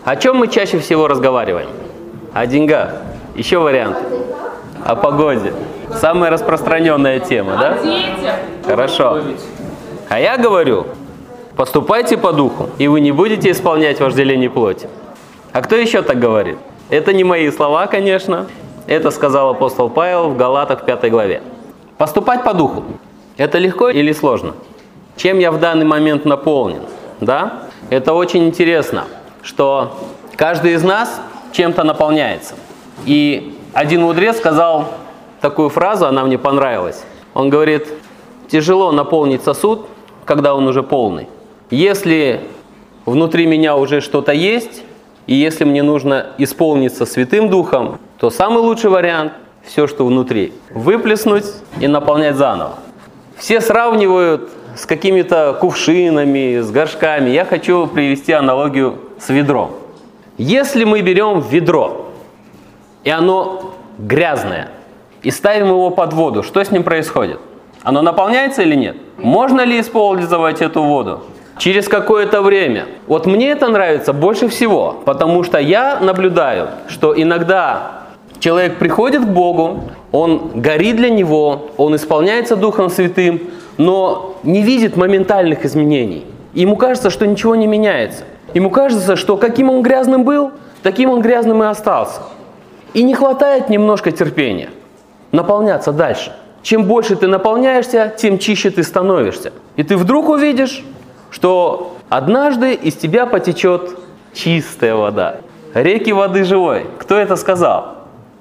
О чем мы чаще всего разговариваем? О деньгах. Еще вариант. О погоде. Самая распространенная тема, да? О детях. Хорошо. А я говорю, поступайте по духу, и вы не будете исполнять вожделение плоти. А кто еще так говорит? Это не мои слова, конечно. Это сказал апостол Павел в Галатах 5 главе. Поступать по духу. Это легко или сложно? Чем я в данный момент наполнен? Да? Это очень интересно, что каждый из нас чем-то наполняется. И один мудрец сказал такую фразу, она мне понравилась. Он говорит, тяжело наполнить сосуд, когда он уже полный. Если внутри меня уже что-то есть, и если мне нужно исполниться Святым Духом, то самый лучший вариант – все, что внутри, выплеснуть и наполнять заново. Все сравнивают с какими-то кувшинами, с горшками. Я хочу привести аналогию с ведром. Если мы берем ведро, и оно грязное, и ставим его под воду, что с ним происходит? Оно наполняется или нет? Можно ли использовать эту воду? Через какое-то время. Вот мне это нравится больше всего, потому что я наблюдаю, что иногда человек приходит к Богу, он горит для Него, он исполняется Духом Святым, но не видит моментальных изменений. Ему кажется, что ничего не меняется. Ему кажется, что каким он грязным был, таким он грязным и остался. И не хватает немножко терпения наполняться дальше. Чем больше ты наполняешься, тем чище ты становишься. И ты вдруг увидишь, что однажды из тебя потечет чистая вода. Реки воды живой. Кто это сказал?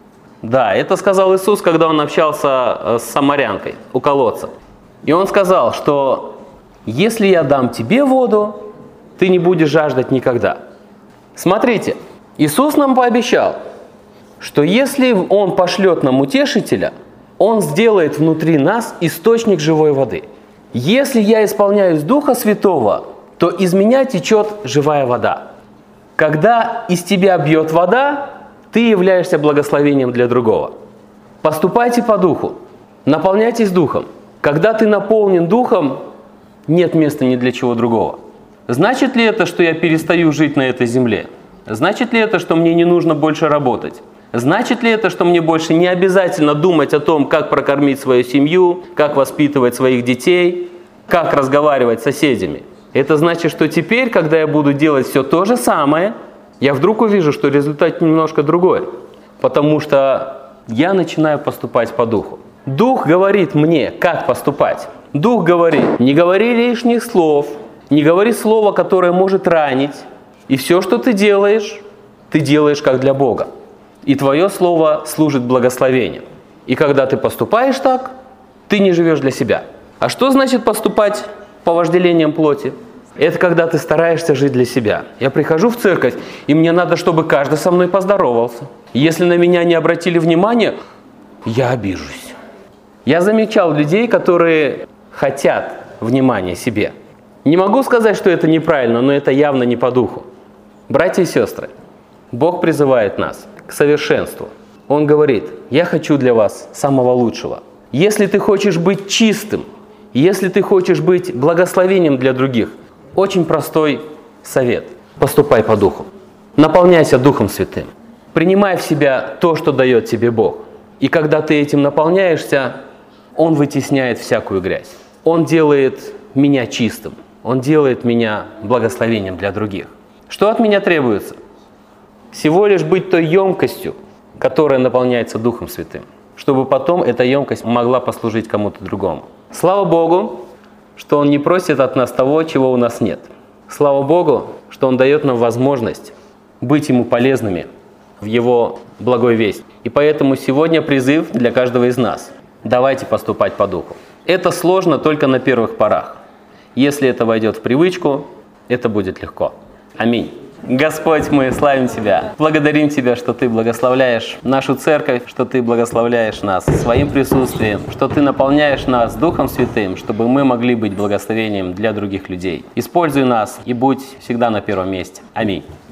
Да, это сказал Иисус, когда он общался с самарянкой у колодца. И он сказал, что если я дам тебе воду, ты не будешь жаждать никогда. Смотрите, Иисус нам пообещал, что если Он пошлет нам утешителя, Он сделает внутри нас источник живой воды. Если я исполняюсь Духа Святого, то из меня течет живая вода. Когда из тебя бьет вода, ты являешься благословением для другого. Поступайте по Духу, наполняйтесь Духом. Когда ты наполнен Духом, нет места ни для чего другого. Значит ли это, что я перестаю жить на этой земле? Значит ли это, что мне не нужно больше работать? Значит ли это, что мне больше не обязательно думать о том, как прокормить свою семью, как воспитывать своих детей, как разговаривать с соседями? Это значит, что теперь, когда я буду делать все то же самое, я вдруг увижу, что результат немножко другой, потому что я начинаю поступать по Духу. Дух говорит мне, как поступать. Дух говорит, не говори лишних слов, не говори слово, которое может ранить, и все, что ты делаешь как для Бога. И твое слово служит благословением. И когда ты поступаешь так, ты не живешь для себя. А что значит поступать по вожделениям плоти? Это когда ты стараешься жить для себя. Я прихожу в церковь, и мне надо, чтобы каждый со мной поздоровался. Если на меня не обратили внимания, я обижусь. Я замечал людей, которые хотят внимания себе. Не могу сказать, что это неправильно, но это явно не по духу. Братья и сестры, Бог призывает нас к совершенству. Он говорит, я хочу для вас самого лучшего. Если ты хочешь быть чистым, если ты хочешь быть благословением для других, очень простой совет. Поступай по Духу. Наполняйся Духом Святым. Принимай в себя то, что дает тебе Бог. И когда ты этим наполняешься, Он вытесняет всякую грязь. Он делает меня чистым. Он делает меня благословением для других. Что от меня требуется? Всего лишь быть той емкостью, которая наполняется Духом Святым, чтобы потом эта емкость могла послужить кому-то другому. Слава Богу, что Он не просит от нас того, чего у нас нет. Слава Богу, что Он дает нам возможность быть Ему полезными в Его благой весть. И поэтому сегодня призыв для каждого из нас. Давайте поступать по Духу. Это сложно только на первых порах. Если это войдет в привычку, это будет легко. Аминь. Господь, мы славим Тебя, благодарим Тебя, что Ты благословляешь нашу церковь, что Ты благословляешь нас своим присутствием, что Ты наполняешь нас Духом Святым, чтобы мы могли быть благословением для других людей. Используй нас и будь всегда на первом месте. Аминь.